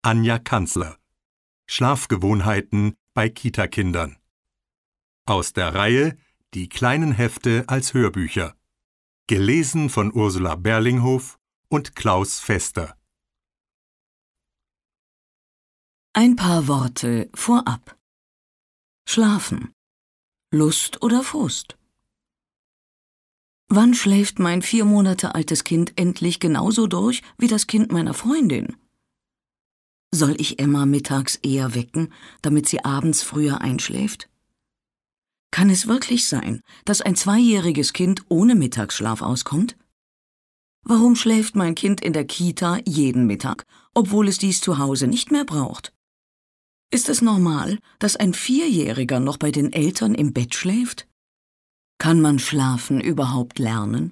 Anja Kanzler. Schlafgewohnheiten bei Kita-Kindern. Aus der Reihe Die kleinen Hefte als Hörbücher. Gelesen von Ursula Berlinghof und Klaus Fester. Ein paar Worte vorab. Schlafen. Lust oder Frust? Wann schläft mein 4 Monate altes Kind endlich genauso durch wie das Kind meiner Freundin? Soll ich Emma mittags eher wecken, damit sie abends früher einschläft? Kann es wirklich sein, dass ein 2-jähriges Kind ohne Mittagsschlaf auskommt? Warum schläft mein Kind in der Kita jeden Mittag, obwohl es dies zu Hause nicht mehr braucht? Ist es normal, dass ein 4-Jähriger noch bei den Eltern im Bett schläft? Kann man Schlafen überhaupt lernen?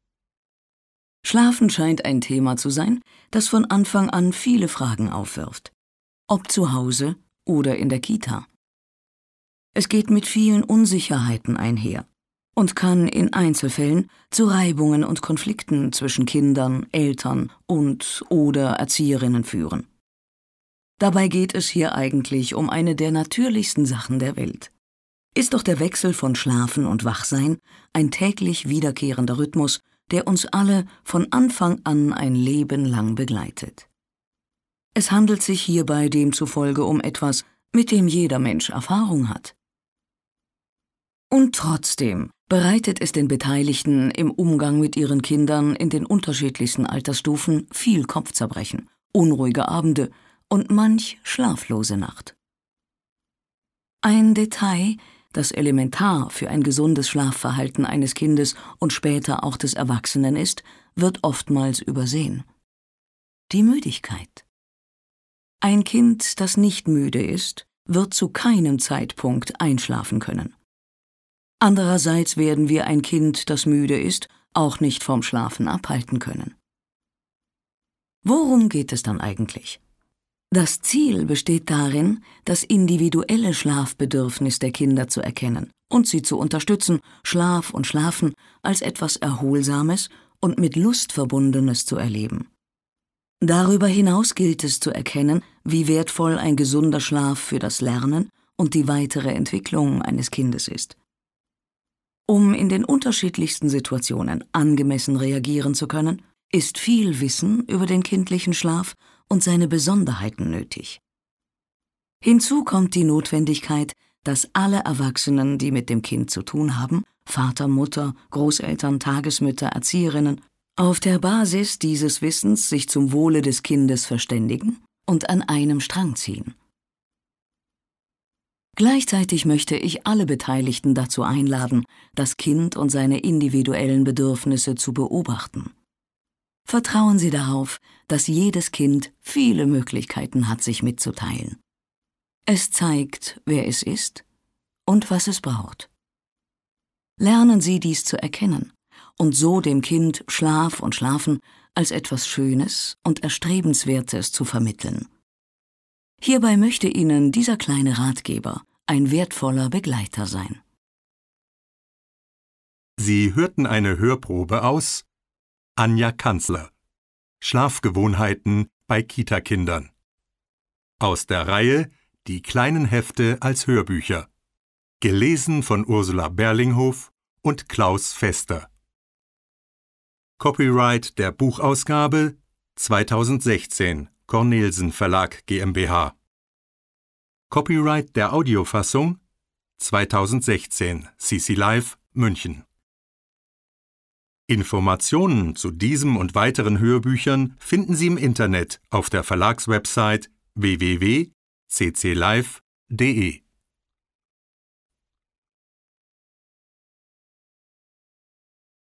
Schlafen scheint ein Thema zu sein, das von Anfang an viele Fragen aufwirft. Ob zu Hause oder in der Kita. Es geht mit vielen Unsicherheiten einher und kann in Einzelfällen zu Reibungen und Konflikten zwischen Kindern, Eltern und/oder Erzieherinnen führen. Dabei geht es hier eigentlich um eine der natürlichsten Sachen der Welt. Ist doch der Wechsel von Schlafen und Wachsein ein täglich wiederkehrender Rhythmus, der uns alle von Anfang an ein Leben lang begleitet. Es handelt sich hierbei demzufolge um etwas, mit dem jeder Mensch Erfahrung hat. Und trotzdem bereitet es den Beteiligten im Umgang mit ihren Kindern in den unterschiedlichsten Altersstufen viel Kopfzerbrechen, unruhige Abende und manch schlaflose Nacht. Ein Detail, das elementar für ein gesundes Schlafverhalten eines Kindes und später auch des Erwachsenen ist, wird oftmals übersehen. Die Müdigkeit. Ein Kind, das nicht müde ist, wird zu keinem Zeitpunkt einschlafen können. Andererseits werden wir ein Kind, das müde ist, auch nicht vom Schlafen abhalten können. Worum geht es dann eigentlich? Das Ziel besteht darin, das individuelle Schlafbedürfnis der Kinder zu erkennen und sie zu unterstützen, Schlaf und Schlafen als etwas Erholsames und mit Lust Verbundenes zu erleben. Darüber hinaus gilt es zu erkennen, wie wertvoll ein gesunder Schlaf für das Lernen und die weitere Entwicklung eines Kindes ist. Um in den unterschiedlichsten Situationen angemessen reagieren zu können, ist viel Wissen über den kindlichen Schlaf und seine Besonderheiten nötig. Hinzu kommt die Notwendigkeit, dass alle Erwachsenen, die mit dem Kind zu tun haben, Vater, Mutter, Großeltern, Tagesmütter, Erzieherinnen, auf der Basis dieses Wissens sich zum Wohle des Kindes verständigen und an einem Strang ziehen. Gleichzeitig möchte ich alle Beteiligten dazu einladen, das Kind und seine individuellen Bedürfnisse zu beobachten. Vertrauen Sie darauf, dass jedes Kind viele Möglichkeiten hat, sich mitzuteilen. Es zeigt, wer es ist und was es braucht. Lernen Sie dies zu erkennen und so dem Kind Schlaf und Schlafen als etwas Schönes und Erstrebenswertes zu vermitteln. Hierbei möchte Ihnen dieser kleine Ratgeber ein wertvoller Begleiter sein. Sie hörten eine Hörprobe aus Anja Kanzler. Schlafgewohnheiten bei Kita-Kindern. Aus der Reihe Die kleinen Hefte als Hörbücher. Gelesen von Ursula Berlinghof und Klaus Fester. Copyright der Buchausgabe 2016 Cornelsen Verlag GmbH. Copyright der Audiofassung 2016 CC Live München. Informationen zu diesem und weiteren Hörbüchern finden Sie im Internet auf der Verlagswebsite www.cclive.de.